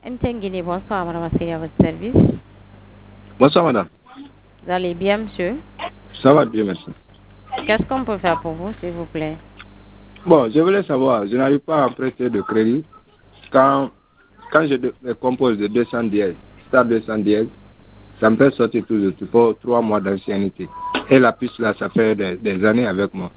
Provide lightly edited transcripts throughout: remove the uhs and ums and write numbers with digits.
Ntengini, bonsoir, madame Asseli, à votre service. Bonsoir, madame. Vous allez bien, monsieur? Ça va bien, merci. Qu'est-ce qu'on peut faire pour vous, s'il vous plaît? Bon, je voulais savoir, je n'arrive pas à emprunter de crédit quand je compose de 210, stade 210, ça me fait sortir toujours pour 3 mois d'ancienneté. Et la puce là, ça fait des années avec moi.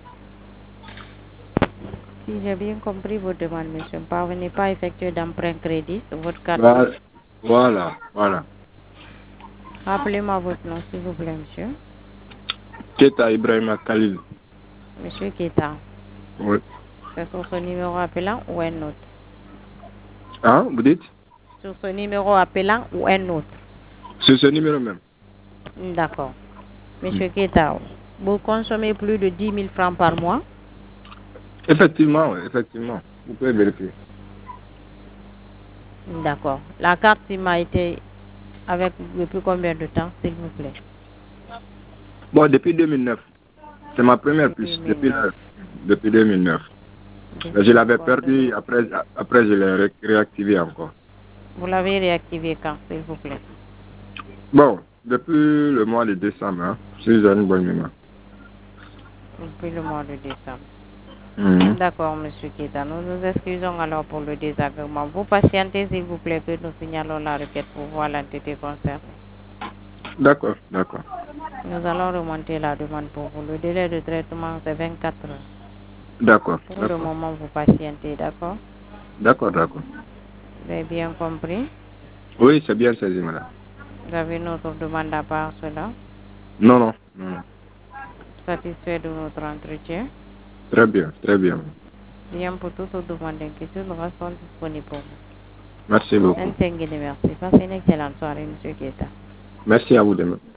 Si j'ai bien compris votre demande, monsieur, ne parvenez pas à effectuer d'emprunt crédit sur votre carte. Voilà. Rappelez-moi votre nom, s'il vous plaît, monsieur. Keta Ibrahima Khalil. Monsieur Keta. Oui. C'est sur ce numéro appelant ou un autre? Hein, vous dites? Sur ce numéro appelant ou un autre? C'est ce numéro même. D'accord. Monsieur Keta, vous consommez plus de 10 000 francs par mois? Effectivement, oui, effectivement. Vous pouvez vérifier. D'accord. La carte SIM a été avec vous depuis combien de temps, s'il vous plaît? Bon, depuis 2009. C'est ma première puce. 2009. Depuis 2009. Je l'avais perdu, après je l'ai réactivé encore. Vous l'avez réactivé quand, s'il vous plaît? Bon, depuis le mois de décembre, hein, si j'ai une bonne mémoire. Depuis le mois de décembre. D'accord, monsieur Keta. Nous nous excusons alors pour le désagrément. Vous patientez, s'il vous plaît, que nous signalons la requête pour voir l'entité concernée. D'accord. Nous allons remonter la demande pour vous. Le délai de traitement, c'est 24 heures. D'accord. Pour le moment, vous patientez, d'accord? D'accord. Vous avez bien compris? Oui, c'est bien saisi, madame. Vous avez notre demande à part cela? Non. Satisfait de notre entretien? Très bien. Bien, pour toute demande d'inquiétude, nous restons disponibles pour vous. Merci beaucoup. Merci. Passez une excellente soirée, monsieur Keta. Merci à vous demain.